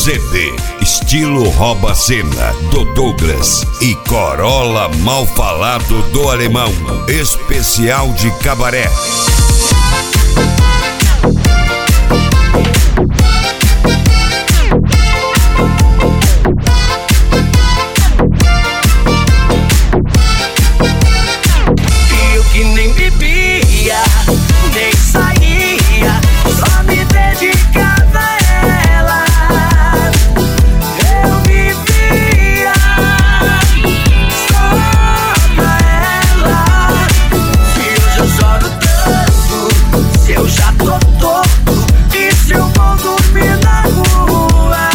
ZP, estilo rouba cena do Douglas e Corolla mal falado do Alemão, especial de cabaré. Eu que nem bebia, nem saía, só me dedicava a ela. Eu vivia só pra ela. Se hoje eu choro tanto, se eu já tô torto, e se eu vou dormir na rua,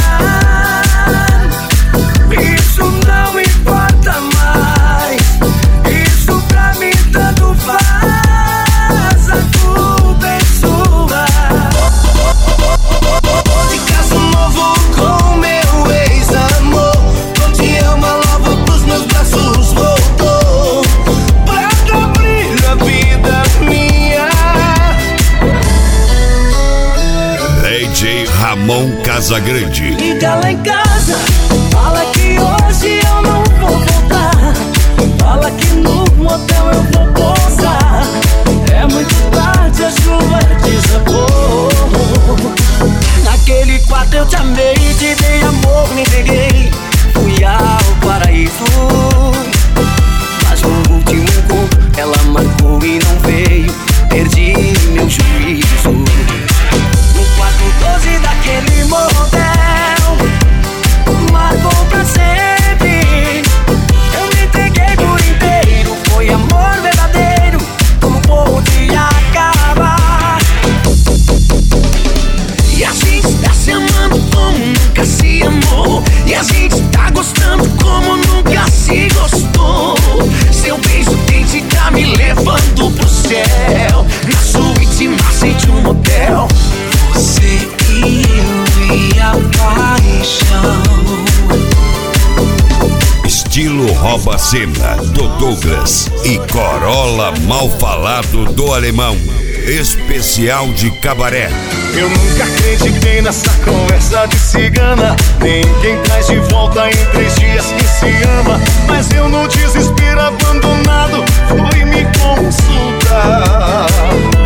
isso não importa mais. Isso pra mim tanto faz, a culpa é sua. De caso novo com meu ex-amor, tô te ama logo pros meus braços voltou, pra abrir a vida minha. DJ Ramon Casagrande. Liga lá em casa, fala que hoje eu não vou voltar, fala que no motel eu vou pousar. É muito tarde, a chuva desabou. Naquele quarto eu te amei, te dei amor, me entreguei, fui ao paraíso. Mas no último encontro ela marcou e não veio, perdi meu juízo. No quarto 12 daquele motel, marcou pra sempre. Eu me entreguei por inteiro, foi amor verdadeiro, como pôde acabar? E a gente tá se amando como nunca se amou, e a gente tá gostando como nunca se gostou. Seu beijo quente tá me levando pro céu, na suíte mais de um motel. Você e eu e a paixão. Estilo rouba cena do Douglas e Corolla mal falado do Alemão, especial de cabaré. Eu nunca acreditei nessa conversa de cigana, nem quem traz de volta em 3 dias que se ama. Mas eu no desespero abandonado fui me consultar.